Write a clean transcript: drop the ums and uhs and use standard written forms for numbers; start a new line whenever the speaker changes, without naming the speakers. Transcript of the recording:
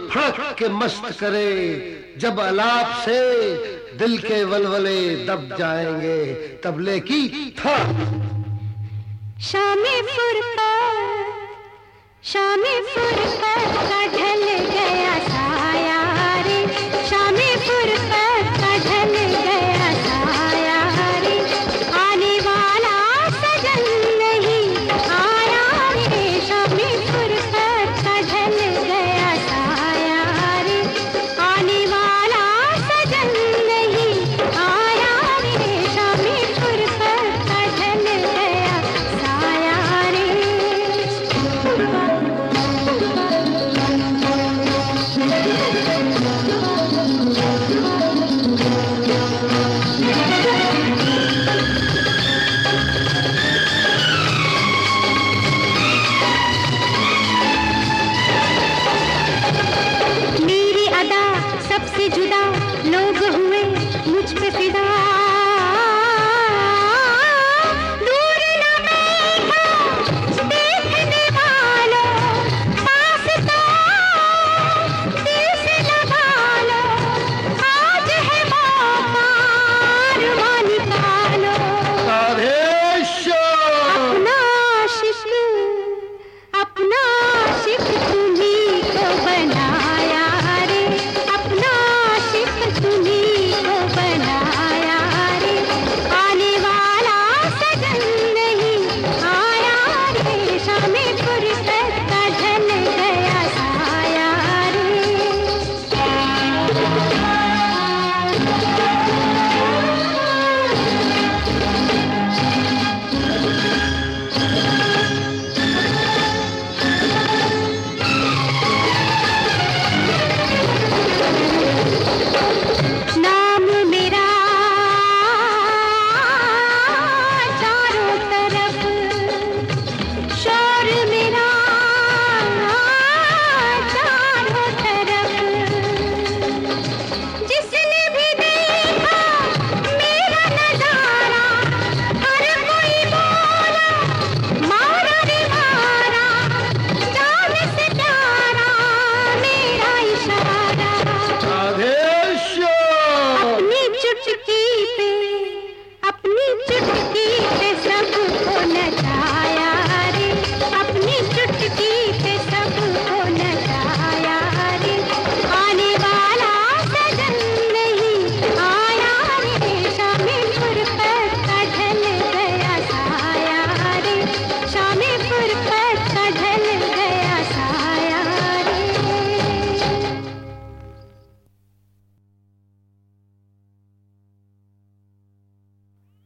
फड़क के मस्त करे, जब अलाप से दिल के वलवले दब जाएंगे, तबले की था।
शामी फुरकत का ढल गया साया रे, शामी फुरकत का ढल गया साया रे, आने वाला सजन नहीं आया रे, शामी फुरकत का ढल गया साया रे, आने वाला सजन नहीं आया रे, शामी फुरकत का ढल गया साया रे। मेरी अदा सबसे जुदा, लोग हुए मुझ पे फिदा, दूर न बैठा देखने वालों, पास तो दिल से लगा लो, आज है मौका अरमान निकालो, अपना आशिक तुम्ही को बनाया रे, अपना आशिक तुम्ही को बनाया रे, आने वाला सजन नहीं आया रे, शामी फुरकत का ढल गया साया रे। नाम मेरा चारों तरफ, शोर मेरा चारों तरफ, जिसने भी देखा मेरा नजारा, हर कोई बोला मारा रे मारा, जान से प्यारा मेरा इशारा, अपनी चुटकी